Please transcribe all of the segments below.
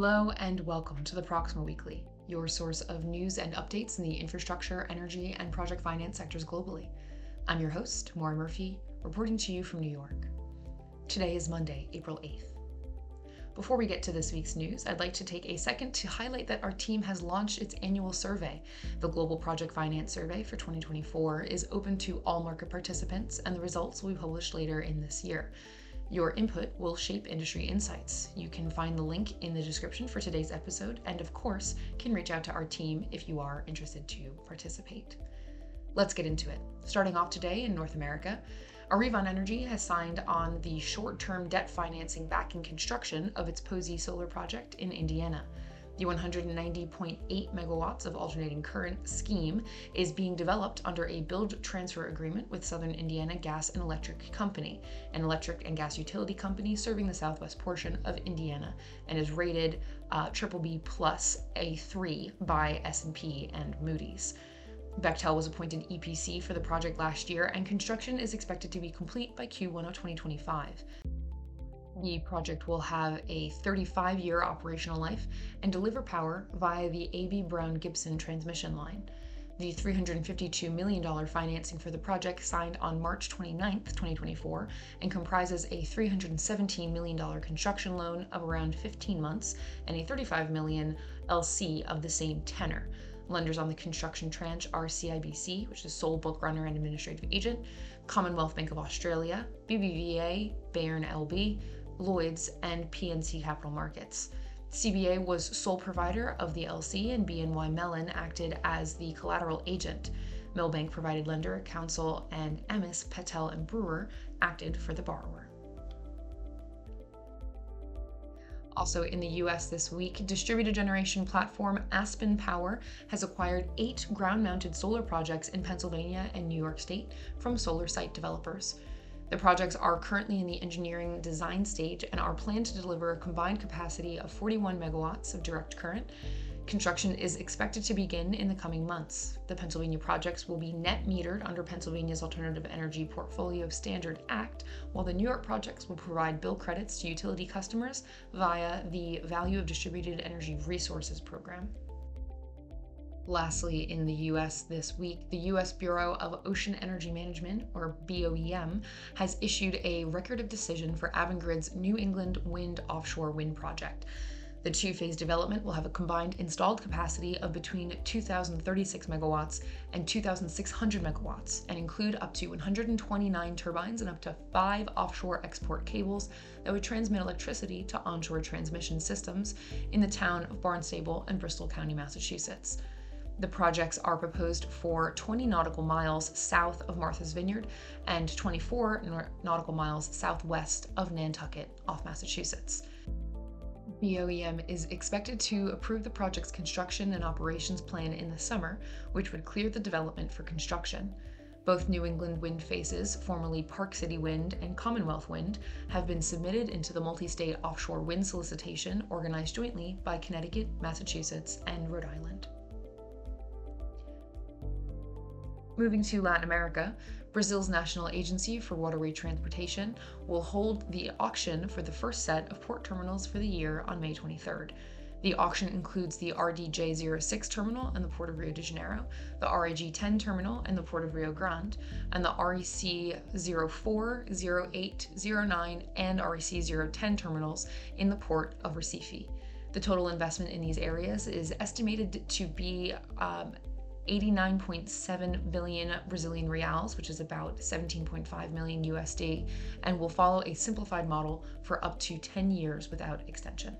Hello and welcome to the Proxima Weekly, your source of news and updates in the infrastructure, energy, and project finance sectors globally. I'm your host, Maura Murphy, reporting to you from New York. Today is Monday, April 8th. Before we get to this week's news, I'd like to take a second to highlight that our team has launched its annual survey. The Global Project Finance Survey for 2024 is open to all market participants, and the results will be published later in this year. Your input will shape industry insights. You can find the link in the description for today's episode, and of course, can reach out to our team if you are interested to participate. Let's get into it. Starting off today in North America, Arevon Energy has signed on the short-term debt financing backing construction of its Posey Solar Project in Indiana. The 190.8 megawatts of alternating current scheme is being developed under a build-transfer agreement with Southern Indiana Gas and Electric Company, an electric and gas utility company serving the southwest portion of Indiana, and is rated BBB plus A3 by S&P and Moody's. Bechtel was appointed EPC for the project last year, and construction is expected to be complete by Q1 of 2025. The project will have a 35-year operational life and deliver power via the A.B. Brown Gibson transmission line. The $352 million financing for the project signed on March 29, 2024, and comprises a $317 million construction loan of around 15 months and a $35 million LC of the same tenor. Lenders on the construction tranche are CIBC, which is sole book runner and administrative agent, Commonwealth Bank of Australia, BBVA, Bayern LB, Lloyds, and PNC Capital Markets. CBA was sole provider of the LC, and BNY Mellon acted as the collateral agent. Millbank provided lender, counsel, and Emmis, Patel, and Brewer acted for the borrower. Also in the U.S. this week, distributed generation platform Aspen Power has acquired 8 ground-mounted solar projects in Pennsylvania and New York State from solar site developers. The projects are currently in the engineering design stage and are planned to deliver a combined capacity of 41 megawatts of direct current. Construction is expected to begin in the coming months. The Pennsylvania projects will be net metered under Pennsylvania's Alternative Energy Portfolio Standard Act, while the New York projects will provide bill credits to utility customers via the Value of Distributed Energy Resources program. Lastly, in the U.S. this week, the U.S. Bureau of Ocean Energy Management, or BOEM, has issued a record of decision for Avangrid's New England Wind offshore wind project. The two-phase development will have a combined installed capacity of between 2,036 megawatts and 2,600 megawatts and include up to 129 turbines and up to 5 offshore export cables that would transmit electricity to onshore transmission systems in the town of Barnstable and Bristol County, Massachusetts. The projects are proposed for 20 nautical miles south of Martha's Vineyard and 24 nautical miles southwest of Nantucket off Massachusetts. BOEM is expected to approve the project's construction and operations plan in the summer, which would clear the development for construction. Both New England Wind phases, formerly Park City Wind and Commonwealth Wind, have been submitted into the multi-state offshore wind solicitation organized jointly by Connecticut, Massachusetts, and Rhode Island. Moving to Latin America, Brazil's National Agency for Waterway Transportation will hold the auction for the first set of port terminals for the year on May 23rd. The auction includes the RDJ-06 terminal in the Port of Rio de Janeiro, the RAG-10 terminal in the Port of Rio Grande, and the REC-04, 08, 09, and REC-010 terminals in the Port of Recife. The total investment in these areas is estimated to be 89.7 billion Brazilian reals, which is about 17.5 million USD, and will follow a simplified model for up to 10 years without extension.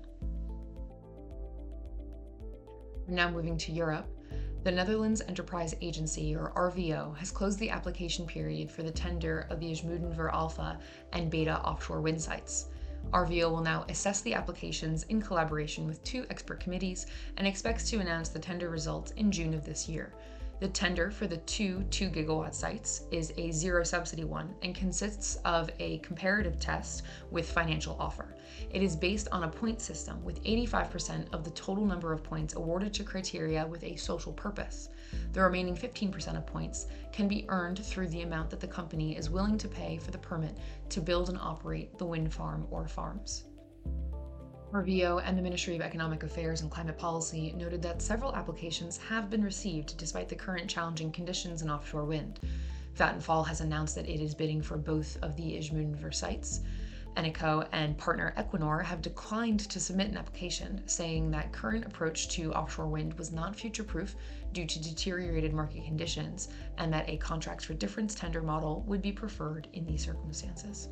Now moving to Europe, the Netherlands Enterprise Agency, or RVO, has closed the application period for the tender of the IJmuiden Alpha and Beta offshore wind sites. RVO will now assess the applications in collaboration with 2 expert committees and expects to announce the tender results in June of this year. The tender for the 2 2-gigawatt sites is a zero-subsidy one and consists of a comparative test with financial offer. It is based on a point system with 85% of the total number of points awarded to criteria with a social purpose. The remaining 15% of points can be earned through the amount that the company is willing to pay for the permit to build and operate the wind farm or farms. Revio and the Ministry of Economic Affairs and Climate Policy noted that several applications have been received despite the current challenging conditions in offshore wind. Vattenfall has announced that it is bidding for both of the IJmuiden sites. Eneco and partner Equinor have declined to submit an application, saying that current approach to offshore wind was not future-proof due to deteriorated market conditions, and that a contracts for difference tender model would be preferred in these circumstances.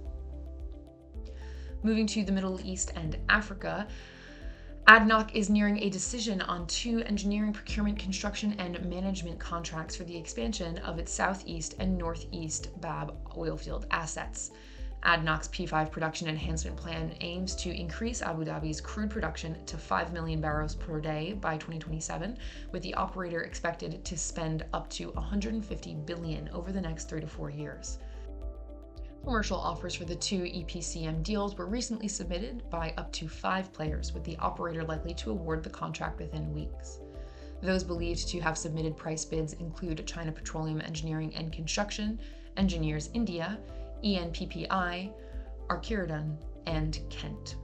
Moving to the Middle East and Africa, ADNOC is nearing a decision on 2 engineering, procurement, construction, and management contracts for the expansion of its southeast and northeast Bab oilfield assets. ADNOC's P5 production enhancement plan aims to increase Abu Dhabi's crude production to 5 million barrels per day by 2027, with the operator expected to spend up to $150 billion over the next 3 to 4 years. Commercial offers for the 2 EPCM deals were recently submitted by up to 5 players, with the operator likely to award the contract within weeks. Those believed to have submitted price bids include China Petroleum Engineering and Construction, Engineers India, ENPPI, Arkiradan, and Kent.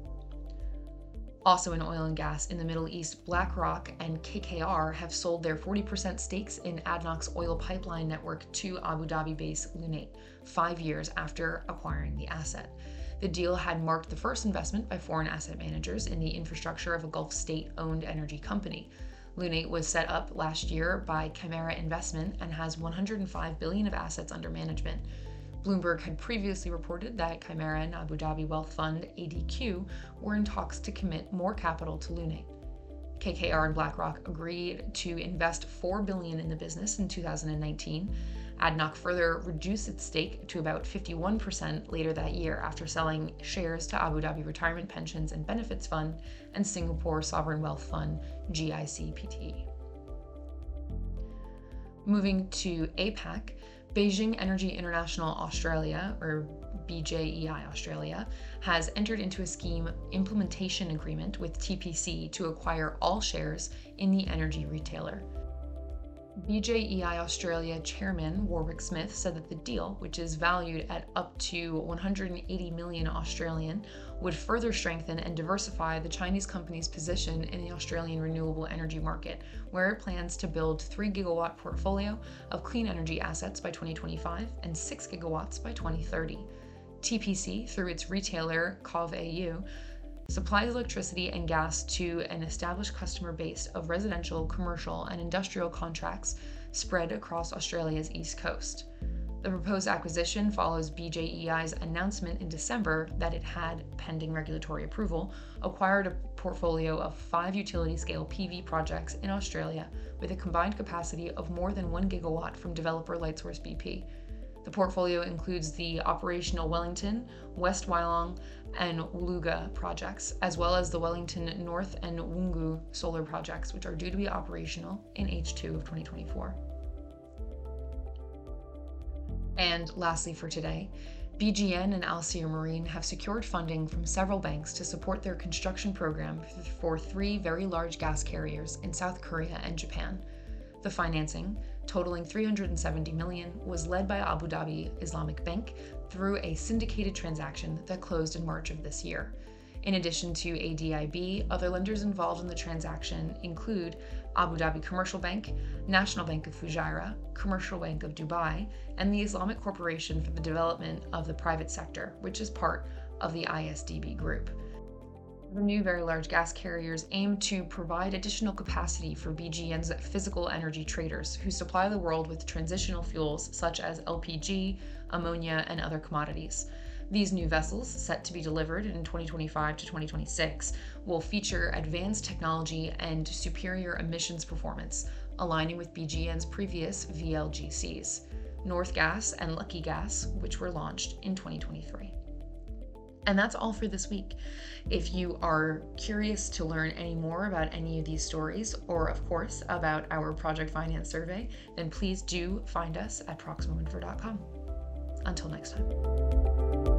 Also in oil and gas in the Middle East, BlackRock and KKR have sold their 40% stakes in ADNOC's oil pipeline network to Abu Dhabi-based Lunate, 5 years after acquiring the asset. The deal had marked the first investment by foreign asset managers in the infrastructure of a Gulf state-owned energy company. Lunate was set up last year by Chimera Investment and has $105 billion of assets under management. Bloomberg had previously reported that Chimera and Abu Dhabi Wealth Fund, ADQ, were in talks to commit more capital to Lunate. KKR and BlackRock agreed to invest $4 billion in the business in 2019. ADNOC further reduced its stake to about 51% later that year after selling shares to Abu Dhabi Retirement Pensions and Benefits Fund and Singapore Sovereign Wealth Fund, GICPT. Moving to APAC, Beijing Energy International Australia, or BJEI Australia, has entered into a scheme implementation agreement with TPC to acquire all shares in the energy retailer. BJEI Australia chairman Warwick Smith said that the deal, which is valued at up to 180 million Australian, would further strengthen and diversify the Chinese company's position in the Australian renewable energy market, where it plans to build 3 gigawatt portfolio of clean energy assets by 2025 and 6 gigawatts by 2030. TPC, through its retailer CovAU, supplies electricity and gas to an established customer base of residential, commercial, and industrial contracts spread across Australia's east coast. The proposed acquisition follows BJEI's announcement in December that it had, pending regulatory approval, acquired a portfolio of 5 utility-scale PV projects in Australia with a combined capacity of more than 1 gigawatt from developer Lightsource BP. The portfolio includes the operational Wellington, West Wyalong, and Wuluga projects, as well as the Wellington North and Wungu solar projects, which are due to be operational in H2 of 2024. And lastly for today, BGN and Alcea Marine have secured funding from several banks to support their construction program for 3 very large gas carriers in South Korea and Japan. The financing, totaling $370 million, was led by Abu Dhabi Islamic Bank through a syndicated transaction that closed in March of this year. In addition to ADIB, other lenders involved in the transaction include Abu Dhabi Commercial Bank, National Bank of Fujairah, Commercial Bank of Dubai, and the Islamic Corporation for the Development of the Private Sector, which is part of the ISDB group. The new very large gas carriers aim to provide additional capacity for BGN's physical energy traders who supply the world with transitional fuels such as LPG, ammonia, and other commodities. These new vessels, set to be delivered in 2025 to 2026, will feature advanced technology and superior emissions performance, aligning with BGN's previous VLGCs, North Gas and Lucky Gas, which were launched in 2023. And that's all for this week. If you are curious to learn any more about any of these stories, or of course about our project finance survey, then please do find us at proximoinfo.com. Until next time.